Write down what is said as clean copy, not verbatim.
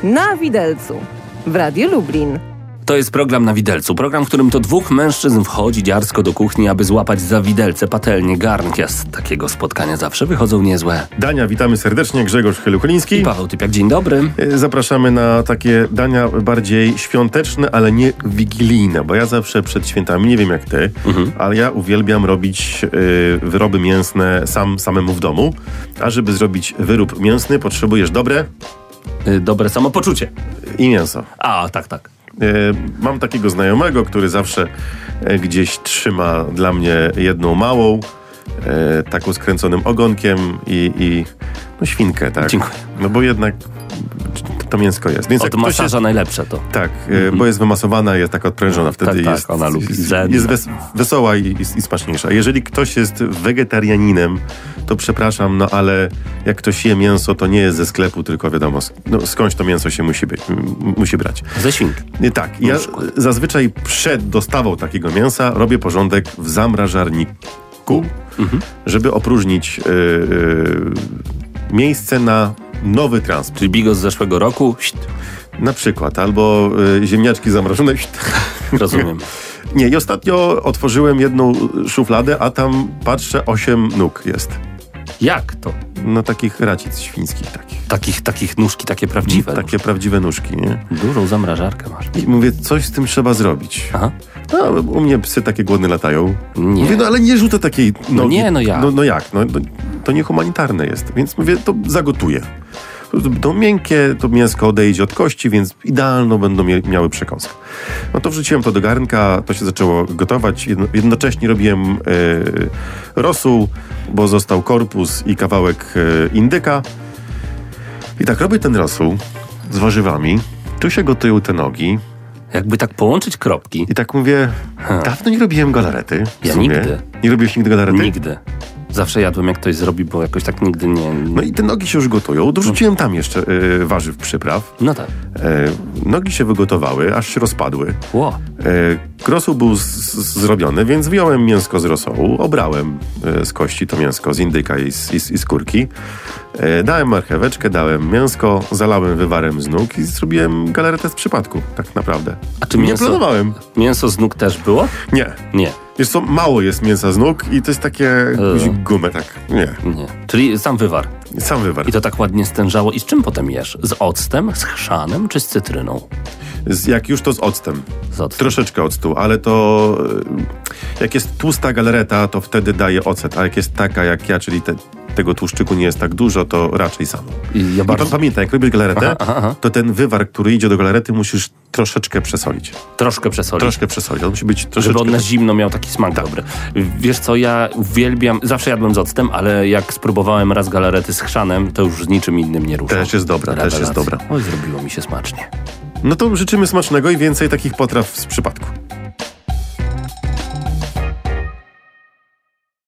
Na Widelcu w Radiu Lublin. To jest program Na Widelcu. Program, w którym to dwóch mężczyzn wchodzi dziarsko do kuchni, aby złapać za widelce, patelnie, garnki. A z takiego spotkania zawsze wychodzą niezłe. Dania, witamy serdecznie. Grzegorz Chyluchyliński I Paweł Typiak, dzień dobry. Zapraszamy na takie dania bardziej świąteczne, ale nie wigilijne, bo ja zawsze przed świętami, nie wiem jak ty, ale ja uwielbiam robić wyroby mięsne samemu w domu. A żeby zrobić wyrób mięsny, potrzebujesz Dobre samopoczucie. I mięso. A, tak. Mam takiego znajomego, który zawsze gdzieś trzyma dla mnie jedną małą, taką skręconym ogonkiem i świnkę, tak? Dziękuję. No bo jednak to mięsko jest. Więc od masaża najlepsze to. Tak, bo jest wymasowana, jest taka odprężona. Wtedy jest, ona lubi jest wesoła i smaczniejsza. Jeżeli ktoś jest wegetarianinem, to przepraszam, no ale jak ktoś je mięso, to nie jest ze sklepu, tylko wiadomo, skądś to mięso się musi brać. Ze świnki. Tak, ja zazwyczaj przed dostawą takiego mięsa robię porządek w zamrażarniku, żeby opróżnić miejsce na nowy transport. Czyli bigos z zeszłego roku. Na przykład, albo ziemniaczki zamrożone. Rozumiem. Nie, i ostatnio otworzyłem jedną szufladę, a tam patrzę, 8 nóg jest. Jak to? No takich racic świńskich Takich nóżki, takie prawdziwe. Takie prawdziwe nóżki, nie? Dużą zamrażarkę masz. I mówię, coś z tym trzeba zrobić. Aha. No, u mnie psy takie głodne latają. Nie. Mówię, no ale nie rzucę takiej nogi. No jak? No jak? To niehumanitarne jest. Więc mówię, to zagotuję. To miękkie, to mięsko odejdzie od kości, więc idealną będą miały przekąskę. No to wrzuciłem to do garnka, to się zaczęło gotować. Jednocześnie robiłem rosół, bo został korpus i kawałek indyka. I tak robię ten rosół z warzywami. Tu się gotują te nogi. Jakby tak połączyć kropki. I tak mówię, dawno nie robiłem galarety. Ja nigdy. Nie robiłeś nigdy galarety? Nigdy. Zawsze jadłem, jak ktoś zrobi, bo jakoś tak nigdy nie... No i te nogi się już gotują. Dorzuciłem tam jeszcze warzyw, przypraw. No tak. Nogi się wygotowały, aż się rozpadły. Ło. Rosół był zrobiony, więc wyjąłem mięsko z rosołu, obrałem z kości to mięsko, z indyka i skórki. Dałem marcheweczkę, dałem mięsko, zalałem wywarem z nóg i zrobiłem galaretę z przypadku, tak naprawdę. A czy nie planowałem. Mięso z nóg też było? Nie. Wiesz co, mało jest mięsa z nóg i to jest takie gumę, tak. Nie. Czyli sam wywar. Sam wywar. I to tak ładnie stężało. I z czym potem jesz? Z octem, z chrzanem czy z cytryną? Jak już to z octem. Z octem. Troszeczkę octu, ale to jak jest tłusta galareta, to wtedy daje ocet, a jak jest taka jak ja, czyli tego tłuszczyku nie jest tak dużo, to raczej samo. I pamiętaj, jak robisz galaretę, to ten wywar, który idzie do galarety, musisz troszeczkę przesolić. Troszkę przesolić. On musi być troszeczkę... Żeby on na zimno miał taki smak dobry. Wiesz co, ja uwielbiam, zawsze jadłem z octem, ale jak spróbowałem raz galarety z chrzanem, to już z niczym innym nie ruszam. Też jest dobra. Oj, zrobiło mi się smacznie. No to życzymy smacznego i więcej takich potraw z przypadku.